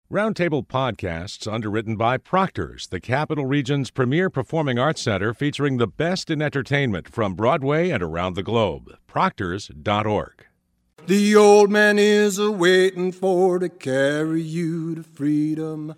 Roundtable Podcasts, underwritten by Proctor's, the Capital Region's premier performing arts center featuring the best in entertainment from Broadway and around the globe. Proctors.org. The old man is a-waiting for to carry you to freedom.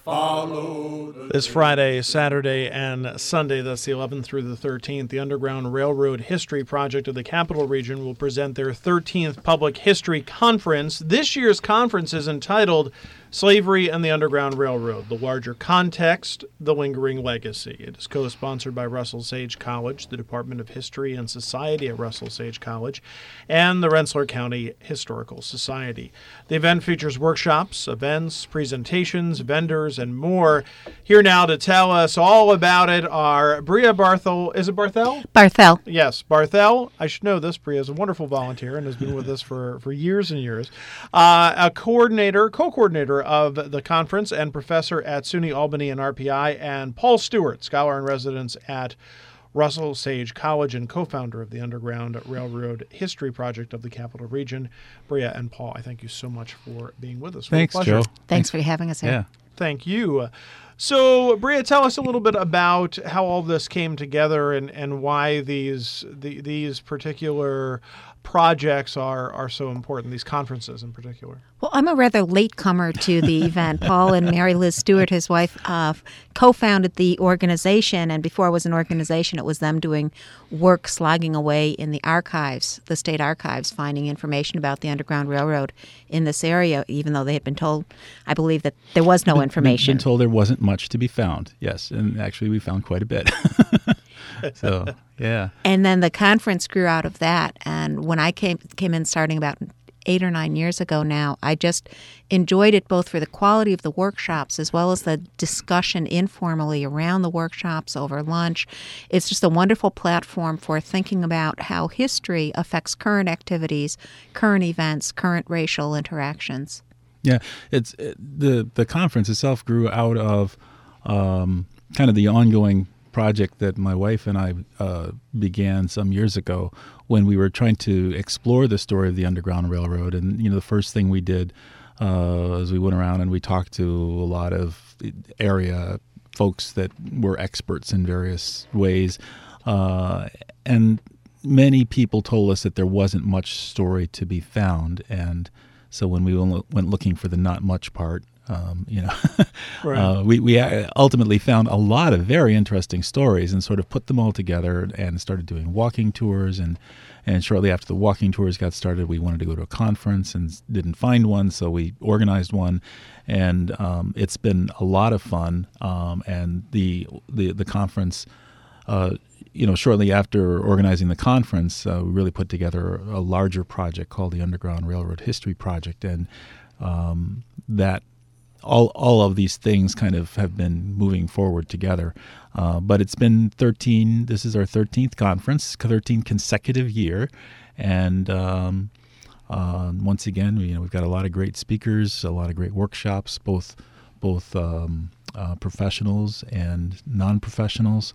Follow This Friday, Saturday, and Sunday, that's the 11th through the 13th, the Underground Railroad History Project of the Capital Region will present their 13th Public History Conference. This year's conference is entitled Slavery and the Underground Railroad, the Larger Context, the Lingering Legacy. It is co-sponsored by Russell Sage College, the Department of History and Society at Russell Sage College, and the Rensselaer County Historical Society. The event features workshops, events, presentations, vendors, and more. Here now to tell us all about it are Bria Barthel. Is it Barthel? Barthel. Yes, Barthel. I should know this. Bria is a wonderful volunteer and has been with us for years and years. A co-coordinator of the conference and professor at SUNY Albany and RPI, and Paul Stewart, scholar in residence at Russell Sage College and co-founder of the Underground Railroad History Project of the Capital Region. Bria and Paul, I thank you so much for being with us. Thanks, Joe. Thanks for having us here. Yeah. Thank you. So, Bria, tell us a little bit about how all this came together and why these particular projects are so important, these conferences in particular. Well, I'm a rather latecomer to the event. Paul and Mary Liz Stewart, his wife, co-founded the organization, and before it was an organization, it was them doing work slogging away in the archives, the state archives, finding information about the Underground Railroad in this area, even though they had been told, I believe, that there was no information. Been told there wasn't much to be found, yes, and actually we found quite a bit. So, yeah. And then the conference grew out of that, and when I came in starting about 8 or 9 years ago now, I just enjoyed it both for the quality of the workshops as well as the discussion informally around the workshops over lunch. It's just a wonderful platform for thinking about how history affects current activities, current events, current racial interactions. Yeah, the conference itself grew out of kind of the ongoing project that my wife and I began some years ago when we were trying to explore the story of the Underground Railroad. And, the first thing we did is we went around and we talked to a lot of area folks that were experts in various ways. And many people told us that there wasn't much story to be found. And so when we went looking for the not much part, Right. We ultimately found a lot of very interesting stories and sort of put them all together and started doing walking tours. And shortly after the walking tours got started, we wanted to go to a conference and didn't find one, so we organized one. And it's been a lot of fun. And the conference, shortly after organizing the conference, we really put together a larger project called the Underground Railroad History Project. And that all of these things kind of have been moving forward together. But it's been 13, this is our 13th conference, 13th consecutive year. And once again, we've got a lot of great speakers, a lot of great workshops, both professionals and non-professionals,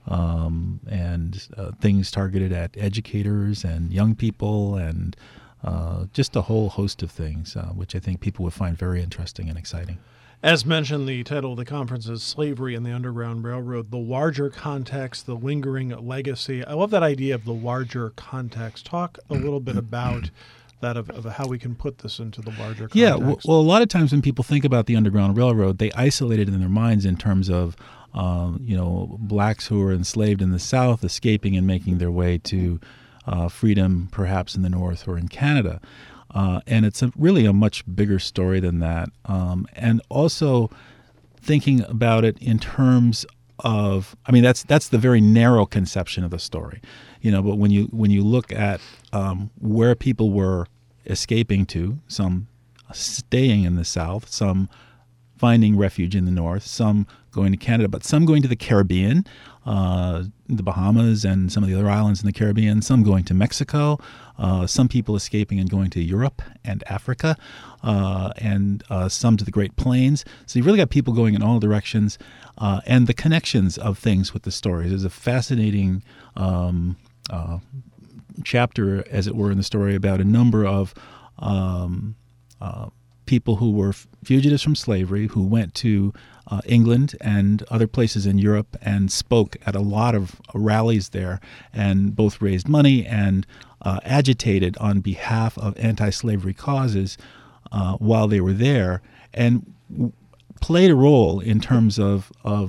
and things targeted at educators and young people and just a whole host of things, which I think people would find very interesting and exciting. As mentioned, the title of the conference is Slavery and the Underground Railroad, the Larger Context, the Lingering Legacy. I love that idea of the larger context. Talk a little bit about that, of how we can put this into the larger context. Yeah, well, a lot of times when people think about the Underground Railroad, they isolate it in their minds in terms of blacks who were enslaved in the South escaping and making their way to freedom, perhaps in the North or in Canada. And it's really a much bigger story than that. And also thinking about it in terms of, that's the very narrow conception of the story, but when you look at where people were escaping to, some staying in the South, some finding refuge in the North, some going to Canada, but some going to the Caribbean, the Bahamas and some of the other islands in the Caribbean, some going to Mexico, some people escaping and going to Europe and Africa, and some to the Great Plains. So you've really got people going in all directions, and the connections of things with the stories. There's a fascinating chapter, as it were, in the story about a number of people who were fugitives from slavery who went to England and other places in Europe and spoke at a lot of rallies there, and both raised money and agitated on behalf of anti-slavery causes while they were there, and played a role in terms of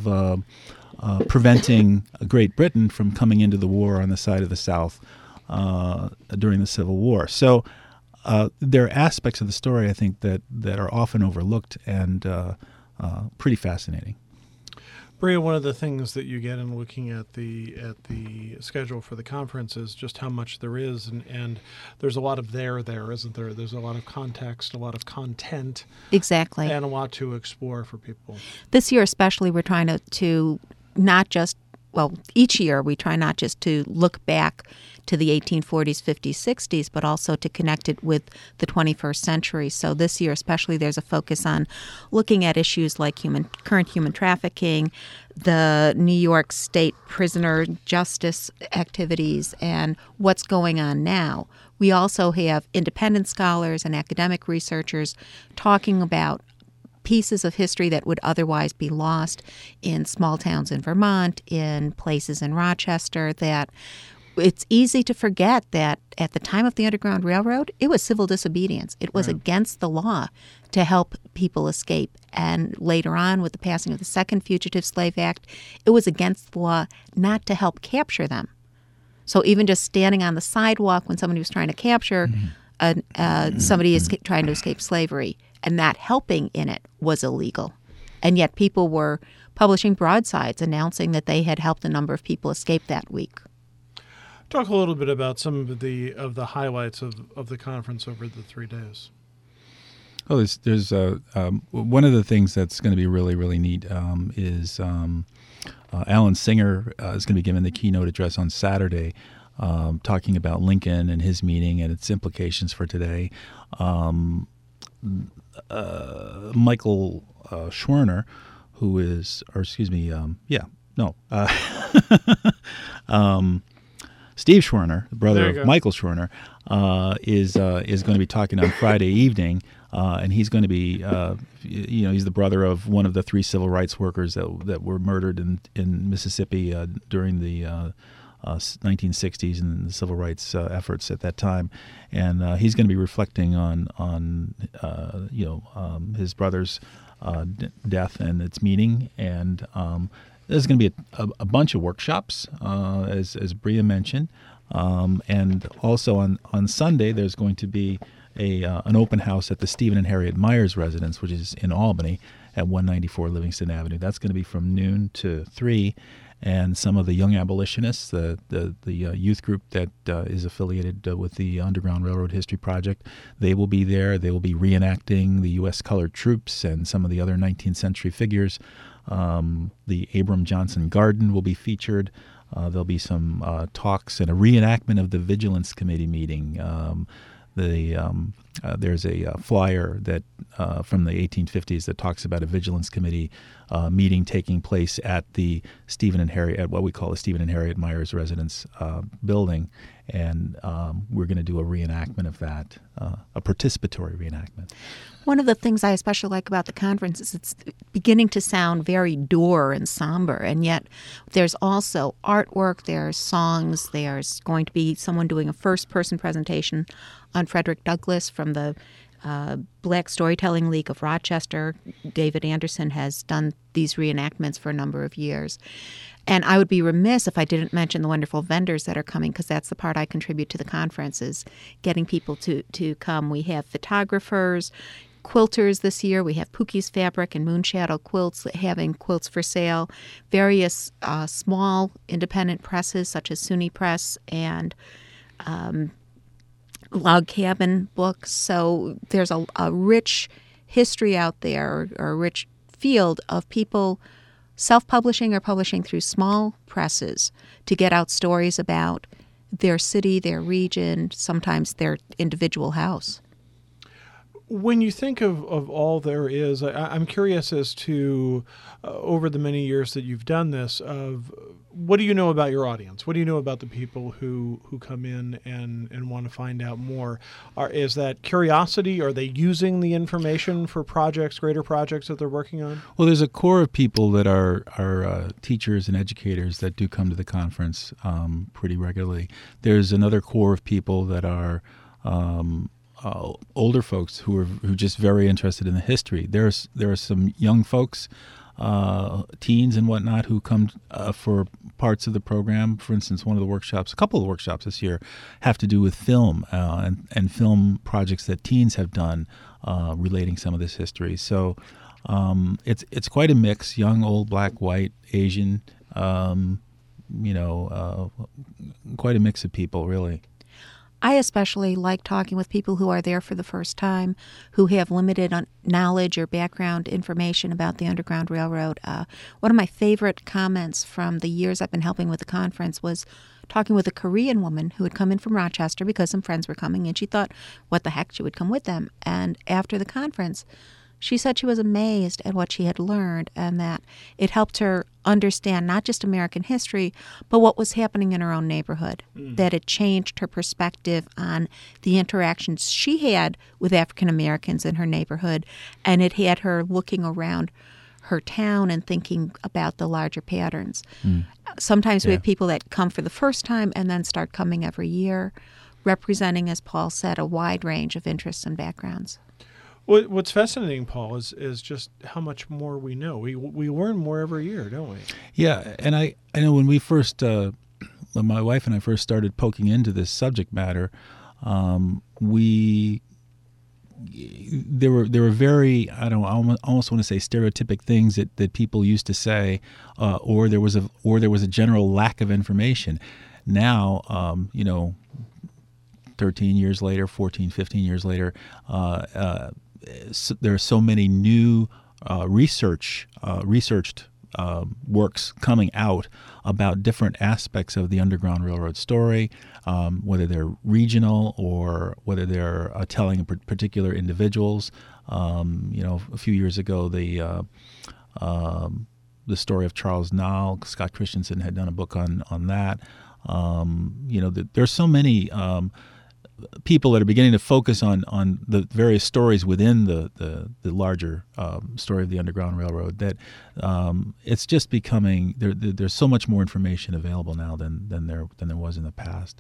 preventing Great Britain from coming into the war on the side of the South during the Civil War. So there are aspects of the story, I think, that are often overlooked and pretty fascinating. Bria, one of the things that you get in looking at the schedule for the conference is just how much there is, and there's a lot of there, isn't there? There's a lot of context, a lot of content. Exactly. And a lot to explore for people. This year especially, we're trying to not just, well, each year we try not just to look back to the 1840s, 50s, 60s, but also to connect it with the 21st century. So this year especially, there's a focus on looking at issues like current human trafficking, the New York State prisoner justice activities, and what's going on now. We also have independent scholars and academic researchers talking about pieces of history that would otherwise be lost in small towns in Vermont, in places in Rochester, that it's easy to forget that at the time of the Underground Railroad, it was civil disobedience. It was against the law to help people escape. And later on, with the passing of the Second Fugitive Slave Act, it was against the law not to help capture them. So even just standing on the sidewalk when somebody was trying to capture somebody is trying to escape slavery and not helping in it was illegal. And yet people were publishing broadsides announcing that they had helped a number of people escape that week. Talk a little bit about some of the highlights of the conference over the 3 days. Oh, there's one of the things that's going to be really, really neat is Alan Singer is going to be giving the keynote address on Saturday, talking about Lincoln and his meeting and its implications for today. Michael Schwerner, who is, Steve Schwerner, the brother of Michael Schwerner, is going to be talking on Friday evening, and he's going to be, he's the brother of one of the 3 civil rights workers that were murdered in Mississippi during the 1960s and the civil rights efforts at that time, and he's going to be reflecting on his brother's death and its meaning, and there's going to be a bunch of workshops, as Bria mentioned, and also on Sunday there's going to be an open house at the Stephen and Harriet Myers residence, which is in Albany at 194 Livingston Avenue. That's going to be from noon to 3, and some of the young abolitionists, the youth group that is affiliated with the Underground Railroad History Project, they will be there. They will be reenacting the U.S. colored troops and some of the other 19th century figures. The Abram Johnson Garden will be featured. There'll be some talks and a reenactment of the Vigilance Committee meeting. There's a flyer that from the 1850s that talks about a Vigilance Committee meeting taking place at the what we call the Stephen and Harriet Myers residence building, and we're going to do a reenactment of that, a participatory reenactment. One of the things I especially like about the conference is it's beginning to sound very dour and somber, and yet there's also artwork, there's songs, there's going to be someone doing a first-person presentation on Frederick Douglass from the Black Storytelling League of Rochester. David Anderson has done these reenactments for a number of years. And I would be remiss if I didn't mention the wonderful vendors that are coming, because that's the part I contribute to the conference, is getting people to come. We have photographers, quilters this year. We have Pookie's Fabric and Moonshadow Quilts having quilts for sale. Various small independent presses such as SUNY Press and Log Cabin Books. So there's a rich history out there, or a rich field of people self-publishing or publishing through small presses to get out stories about their city, their region, sometimes their individual house. When you think of all there is, I'm curious as to, over the many years that you've done this, of what do you know about your audience? What do you know about the people who come in and want to find out more? Is that curiosity? Are they using the information for projects, greater projects that they're working on? Well, there's a core of people that are teachers and educators that do come to the conference pretty regularly. There's another core of people that are older folks who are just very interested in the history. There are some young folks, teens and whatnot, who come for parts of the program. For instance, a couple of the workshops this year have to do with film and film projects that teens have done relating some of this history. So it's quite a mix: young, old, black, white, Asian. Quite a mix of people, really. I especially like talking with people who are there for the first time, who have limited knowledge or background information about the Underground Railroad. One of my favorite comments from the years I've been helping with the conference was talking with a Korean woman who had come in from Rochester because some friends were coming, and she thought, what the heck, she would come with them. And after the conference, she said she was amazed at what she had learned and that it helped her understand not just American history, but what was happening in her own neighborhood, that it changed her perspective on the interactions she had with African Americans in her neighborhood, and it had her looking around her town and thinking about the larger patterns. Sometimes we have people that come for the first time and then start coming every year, representing, as Paul said, a wide range of interests and backgrounds. What's fascinating, Paul, is just how much more we know. We learn more every year, don't we? Yeah, and I know when we first, when my wife and I first started poking into this subject matter, there were very, I almost want to say stereotypic things that people used to say, or there was a general lack of information. Now, 13 years later, 14, 15 years later, there are so many new researched works coming out about different aspects of the Underground Railroad story, whether they're regional or whether they're telling particular individuals. A few years ago, the story of Charles Nall, Scott Christensen had done a book on that. There's so many people that are beginning to focus on the various stories within the larger story of the Underground Railroad that it's just becoming there's so much more information available now than there was in the past.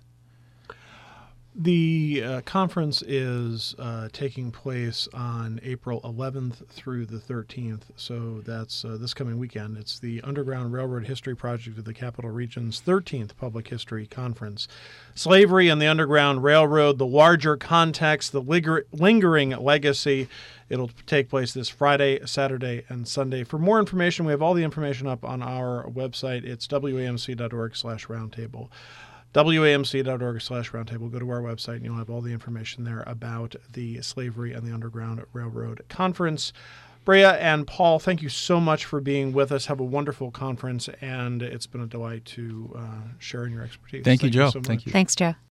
The conference is taking place on April 11th through the 13th, so that's this coming weekend. It's the Underground Railroad History Project of the Capital Region's 13th Public History Conference. Slavery and the Underground Railroad, the larger context, the lingering legacy. It'll take place this Friday, Saturday, and Sunday. For more information, we have all the information up on our website. It's wamc.org/roundtable. wamc.org/roundtable. Go to our website and you'll have all the information there about the Slavery and the Underground Railroad Conference. Brea and Paul, thank you so much for being with us. Have a wonderful conference, and it's been a delight to share in your expertise. Thank you, Joe. So much. Thank you. Thanks, Joe.